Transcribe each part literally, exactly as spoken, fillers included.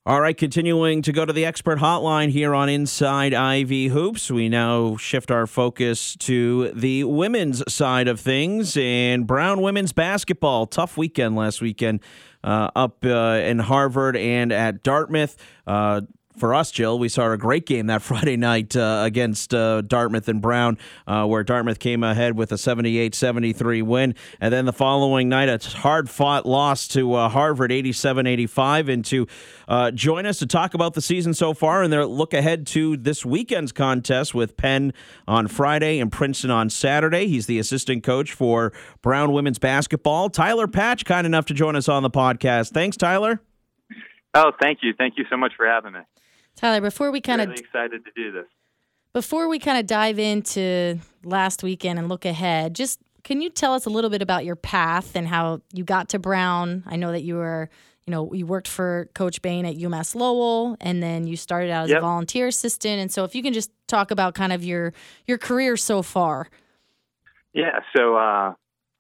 All right, continuing to go to the expert hotline here on Inside Ivy Hoops. We now shift our focus to the women's side of things and Brown women's basketball. Tough weekend last weekend uh, up uh, in Harvard and at Dartmouth. Uh, For us, Jill, we saw a great game that Friday night uh, against uh, Dartmouth and Brown, uh, where Dartmouth came ahead with a seventy-eight seventy-three win. And then the following night, a hard-fought loss to uh, Harvard, eighty-seven eighty-five. And to uh, join us to talk about the season so far and their look ahead to this weekend's contest with Penn on Friday and Princeton on Saturday. He's the assistant coach for Brown women's basketball. Tyler Patch, kind enough to join us on the podcast. Thanks, Tyler. Oh, thank you. Thank you so much for having me. Tyler, before we kind of really excited to do this. Before we kind of dive into last weekend and look ahead, just can you tell us a little bit about your path and how you got to Brown? I know that you were, you know, you worked for Coach Bain at UMass Lowell, and then you started out as yep. a volunteer assistant. And so, if you can just talk about kind of your your career so far. Yeah. So, uh,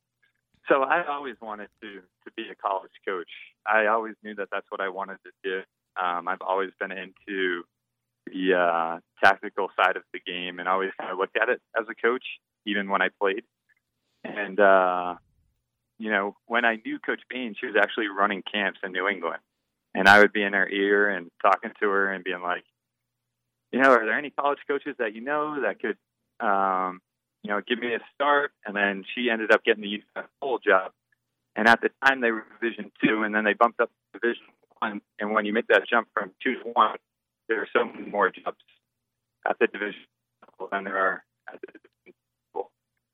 so I always wanted to to be a college coach. I always knew that that's what I wanted to do. Um, I've always been into the uh, tactical side of the game and always kind of looked at it as a coach, even when I played. And, uh, you know, when I knew Coach Bain, she was actually running camps in New England. And I would be in her ear and talking to her and being like, you know, are there any college coaches that you know that could, um, you know, give me a start? And then she ended up getting the U S full job. And at the time, they were Division two, and then they bumped up to Division one. And when you make that jump from two to one, there are so many more jobs at the division level than there are at the division level.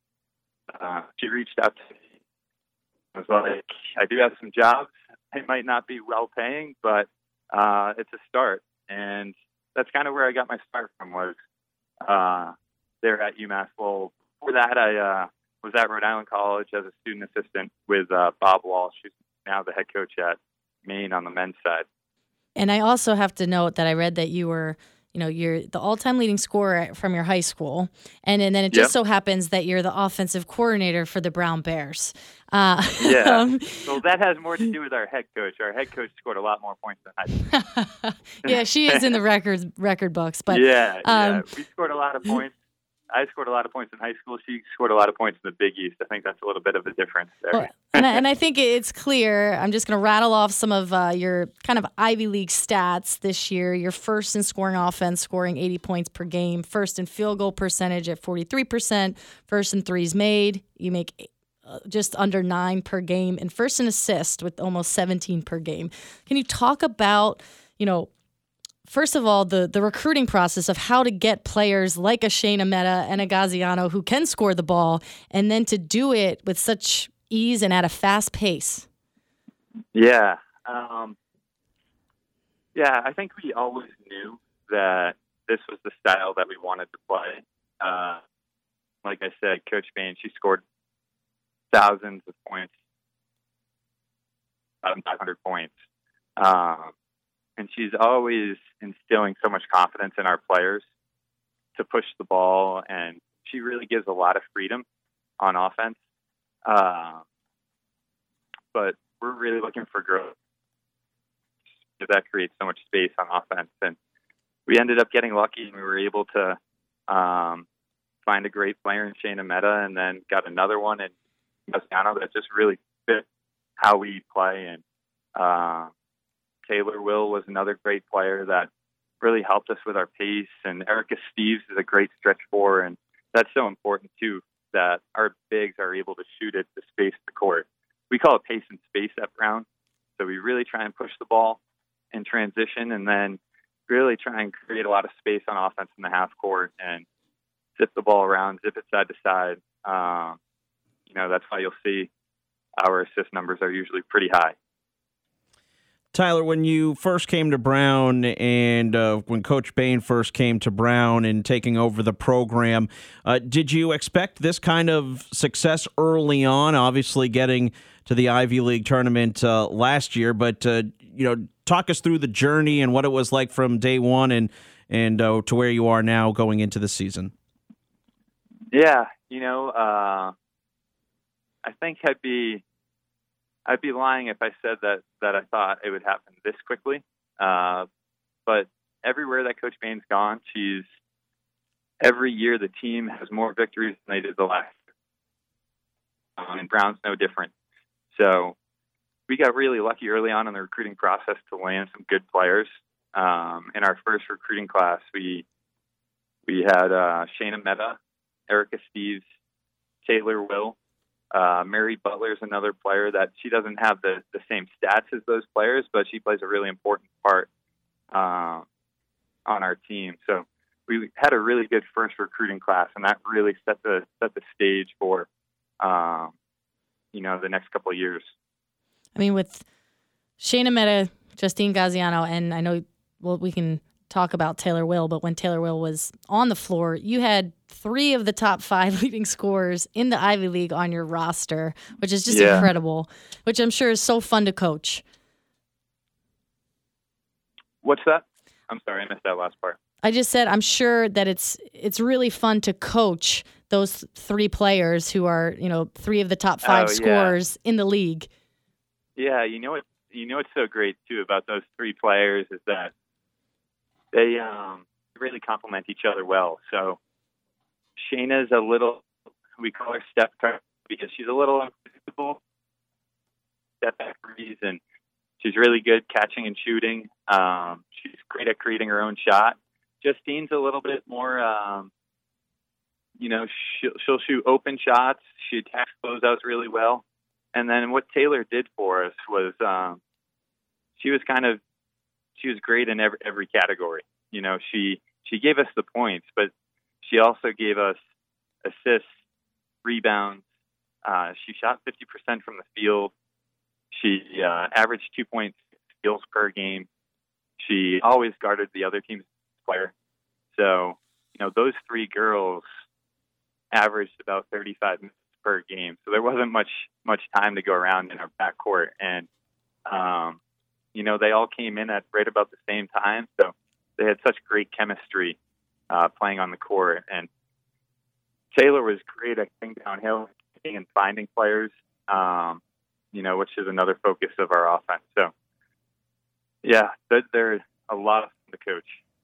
Uh, she reached out to me. I was like, I do have some jobs. They might not be well paying, but uh, it's a start. And that's kind of where I got my start from, was uh, there at UMass Lowell. Before that, I uh, was at Rhode Island College as a student assistant with uh, Bob Walsh, who's now the head coach at Maine on the men's side. And I also have to note that I read that you were, you know, you're the all-time leading scorer from your high school, and, and then it just yep. so happens that you're the offensive coordinator for the Brown Bears. Uh, yeah. um, Well, that has more to do with our head coach. Our head coach scored a lot more points than I did. Yeah, she is in the records record books, but yeah, um, yeah, we scored a lot of points. I scored a lot of points in high school. She scored a lot of points in the Big East. I think that's a little bit of a difference there. Well, and, I, and I think it's clear. I'm just going to rattle off some of uh, your kind of Ivy League stats this year. You're first in scoring offense, scoring eighty points per game. First in field goal percentage at forty-three percent. First in threes made. You make uh, just under nine per game. And first in assist with almost seventeen per game. Can you talk about, you know, first of all, the, the recruiting process of how to get players like a Shayna Meta and a Gaziano who can score the ball, and then to do it with such ease and at a fast pace? Yeah. Um, yeah, I think we always knew that this was the style that we wanted to play. Uh, like I said, Coach Bain, she scored thousands of points, five hundred points. Um, And she's always instilling so much confidence in our players to push the ball, and she really gives a lot of freedom on offense. Uh, but we're really looking for growth. That creates so much space on offense, and we ended up getting lucky, and we were able to um, find a great player in Shayna Meta, and then got another one in Gaziano that just really fit how we play. And uh, Taylor Will was another great player that really helped us with our pace, and Erica Steves is a great stretch four, and that's so important too, that our bigs are able to shoot it to space the court. We call it pace and space at Brown, so we really try and push the ball in transition, and then really try and create a lot of space on offense in the half court and zip the ball around, zip it side to side. Um, you know, that's why you'll see our assist numbers are usually pretty high. Tyler, when you first came to Brown and uh, when Coach Bain first came to Brown and taking over the program, uh, did you expect this kind of success early on? Obviously getting to the Ivy League tournament uh, last year, but uh, you know, talk us through the journey and what it was like from day one and and uh, to where you are now going into the season. Yeah, you know, uh, I think I'd be. I'd be lying if I said that, that I thought it would happen this quickly. Uh, but everywhere that Coach Bain's gone, she's every year the team has more victories than they did the last year. Um, and Brown's no different. So we got really lucky early on in the recruiting process to land some good players. Um, in our first recruiting class, we we had uh, Shayna Mehta, Erica Steves, Taylor Will. Uh, Mary Butler is another player that she doesn't have the, the same stats as those players, but she plays a really important part uh, on our team. So we had a really good first recruiting class, and that really set the set the stage for um, you know the next couple of years. I mean, with Shayna Mehta, Justine Gaziano, and I know well we can talk about Taylor Will, but when Taylor Will was on the floor, you had three of the top five leading scorers in the Ivy League on your roster, which is just yeah. incredible, which I'm sure is so fun to coach. What's that? I'm sorry, I missed that last part. I just said I'm sure that it's it's really fun to coach those three players who are, you know, three of the top five oh, scorers yeah. in the league. Yeah, you know what you know what's so great too about those three players is that they um, really complement each other well. So Shayna's a little, we call her step cut because she's a little unpredictable. Step back reason. She's really good catching and shooting. Um, she's great at creating her own shot. Justine's a little bit more, um, you know, she'll, she'll shoot open shots. She attacks closeouts really well. And then what Taylor did for us was um, she was kind of, she was great in every, every category. You know, she, she gave us the points, but she also gave us assists, rebounds. Uh, she shot fifty percent from the field. She uh, averaged two point six steals per game. She always guarded the other team's player. So, you know, those three girls averaged about thirty-five minutes per game. So there wasn't much much time to go around in our backcourt. And, um, you know, they all came in at right about the same time. So they had such great chemistry uh, playing on the court. And Taylor was great at getting downhill and finding players, um, you know, which is another focus of our offense. So, yeah, they're, they're a lot of fun to coach.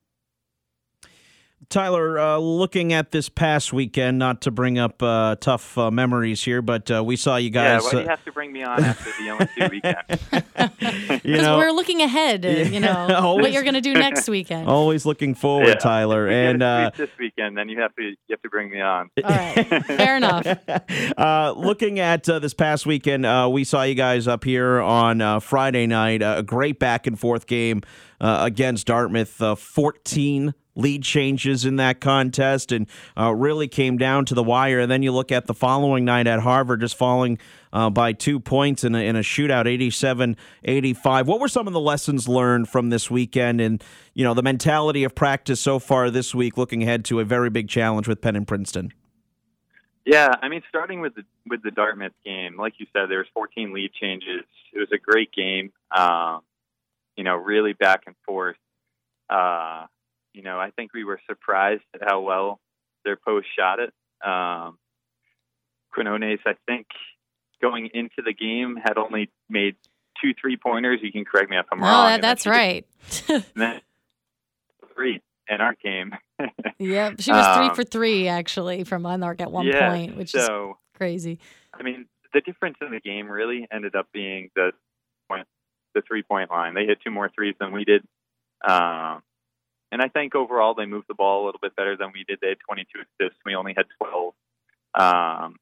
Tyler, uh, looking at this past weekend, not to bring up uh, tough uh, memories here, but uh, we saw you guys. Yeah, why do you have to bring me on after the L S U weekend? Because we're looking ahead, uh, you know, always, what you're going to do next weekend. Always looking forward, yeah. Tyler. And uh, this weekend, then you have to you have to bring me on. All right, fair enough. Uh, looking at uh, this past weekend, uh, we saw you guys up here on uh, Friday night. Uh, a great back and forth game uh, against Dartmouth. Uh, fourteen lead changes in that contest, and uh, really came down to the wire. And then you look at the following night at Harvard, just falling uh, by two points in a, in a shootout, eighty-seven eighty-five. What were some of the lessons learned from this weekend, and you know the mentality of practice so far this week, looking ahead to a very big challenge with Penn and Princeton? Yeah, I mean, starting with the with the Dartmouth game, like you said, there was fourteen lead changes. It was a great game. Um, you know, really back and forth. Uh, You know, I think we were surprised at how well their post shot it. Um, Quinones, I think, going into the game, had only made two three-pointers. You can correct me if I'm oh, wrong. Oh, that, that's right. and then three in our game. Yep, she was three um, for three, actually, from Monarch at one yeah, point, which so, is crazy. I mean, the difference in the game really ended up being the point, the three-point line. They hit two more threes than we did. Um, And I think overall they moved the ball a little bit better than we did. They had twenty-two assists. We only had twelve. Um,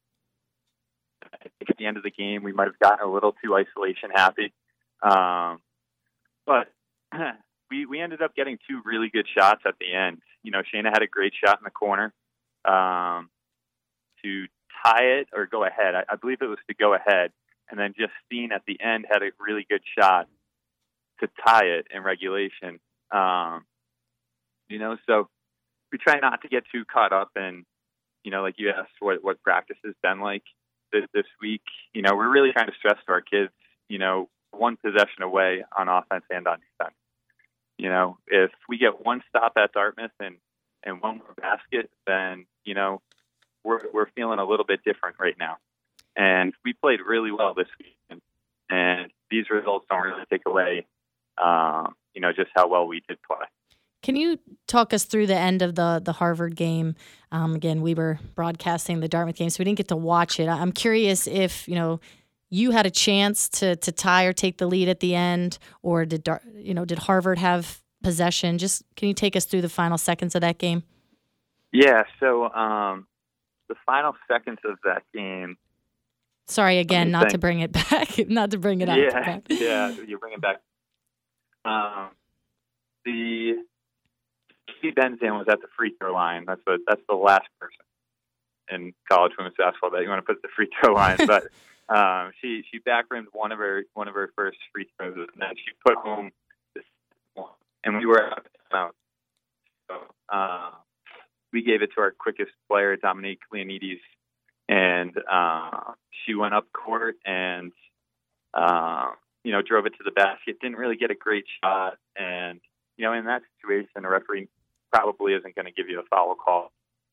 I think at the end of the game, we might have gotten a little too isolation happy. Um, but we we ended up getting two really good shots at the end. You know, Shayna had a great shot in the corner um, to tie it or go ahead. I, I believe it was to go ahead. And then Justine at the end had a really good shot to tie it in regulation. Um, You know, so we try not to get too caught up in, you know, like you asked what, what practice has been like this, this week. You know, we're really trying to stress to our kids, you know, one possession away on offense and on defense. You know, if we get one stop at Dartmouth and, and one more basket, then, you know, we're we're feeling a little bit different right now. And we played really well this weekend. And these results don't really take away um, you know, just how well we did play. Can you talk us through the end of the the Harvard game? Um, again, we were broadcasting the Dartmouth game, so we didn't get to watch it. I'm curious if, you know, you had a chance to to tie or take the lead at the end, or did Dar- you know did Harvard have possession? Just can you take us through the final seconds of that game? Yeah. So um, the final seconds of that game. Sorry again, not think. to bring it back, not to bring it up. Yeah, yeah, you bring it back. Um, the Steve Benzan was at the free throw line. That's what. That's the last person in college women's basketball that you want to put at the free throw line. But um, she she backrimmed one of her one of her first free throws, and then she put home this one, and we were out. So uh, we gave it to our quickest player, Dominique Leonides, and uh, she went up court and uh, you know drove it to the basket. Didn't really get a great shot, and you know in that situation, a referee probably isn't going to give you a foul call.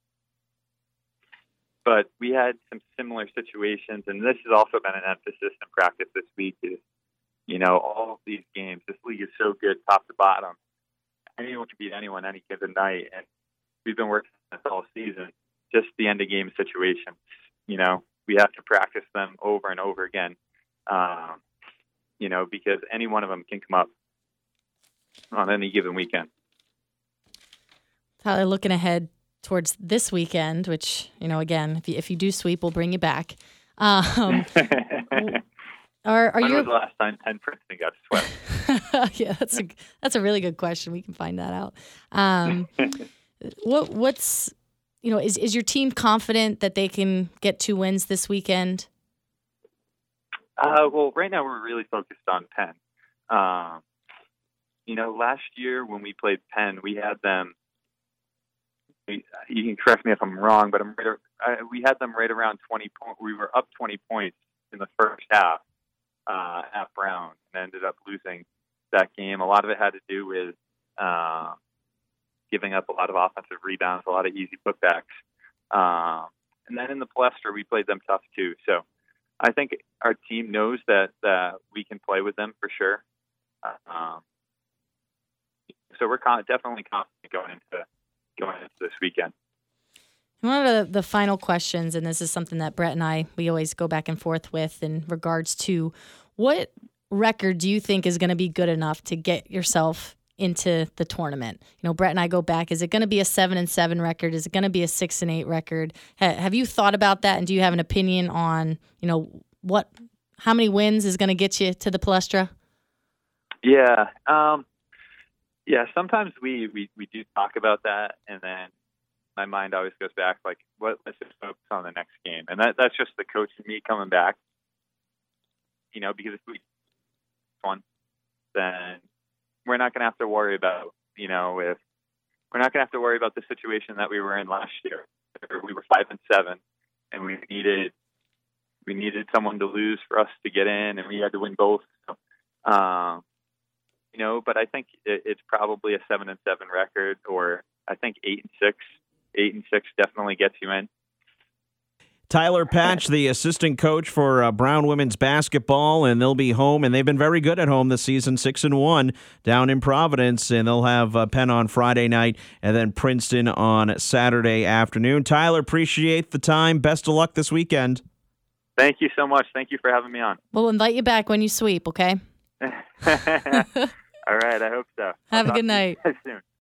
But we had some similar situations, and this has also been an emphasis in practice this week. Is you know all of these games, this league is so good, top to bottom. Anyone can beat anyone any given night, and we've been working on this all season. Just the end of game situations, you know, we have to practice them over and over again. Um, you know, because any one of them can come up on any given weekend. Tyler, looking ahead towards this weekend, which, you know, again, if you, if you do sweep, we'll bring you back. Um, are are when you? was the last time Penn Princeton got swept? Yeah, that's a that's a really good question. We can find that out. Um, what what's you know is is your team confident that they can get two wins this weekend? Uh, well, right now we're really focused on Penn. Um, you know, last year when we played Penn, we had them. You can correct me if I'm wrong, but I'm right, uh, we had them right around twenty points. We were up twenty points in the first half uh, at Brown and ended up losing that game. A lot of it had to do with uh, giving up a lot of offensive rebounds, a lot of easy putbacks. Um, and then in the Palestra, we played them tough too. So I think our team knows that uh, we can play with them for sure. Um, so we're con- definitely confident going into going into this weekend. One of the, the final questions, and this is something that Brett and I, we always go back and forth with in regards to what record do you think is going to be good enough to get yourself into the tournament? You know, Brett and I go back. Is it going to be a seven and seven record? Is it going to be a six and eight record? Ha- have you thought about that? And do you have an opinion on, you know, what, how many wins is going to get you to the Palestra? Yeah. Um, Yeah, sometimes we, we, we do talk about that, and then my mind always goes back, like, what, let's just focus on the next game. And that that's just the coach and me coming back, you know, because if we won, then we're not going to have to worry about, you know, if we're not going to have to worry about the situation that we were in last year. We were five and seven, and we needed we needed someone to lose for us to get in, and we had to win both. So, um, You know, but I think it's probably a seven and seven record, or I think eight and six. Eight and six definitely gets you in. Tyler Patch, the assistant coach for uh, Brown women's basketball, and they'll be home, and they've been very good at home this season, six and one down in Providence, and they'll have uh, Penn on Friday night, and then Princeton on Saturday afternoon. Tyler, appreciate the time. Best of luck this weekend. Thank you so much. Thank you for having me on. We'll invite you back when you sweep. Okay. All right, I hope so. Have a good night. Soon.